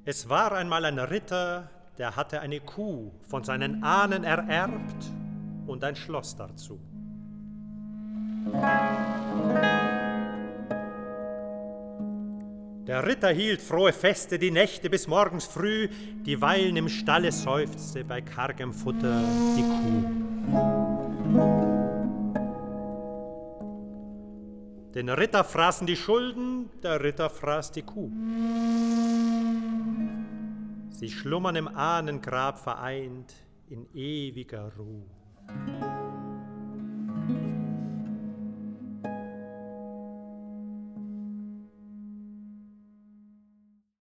Es war einmal ein Ritter, der hatte eine Kuh von seinen Ahnen ererbt und ein Schloss dazu. Der Ritter hielt frohe Feste die Nächte bis morgens früh, dieweil im Stalle seufzte bei kargem Futter die Kuh. Den Ritter fraßen die Schulden, der Ritter fraß die Kuh. Sie schlummern im Ahnengrab vereint in ewiger Ruh.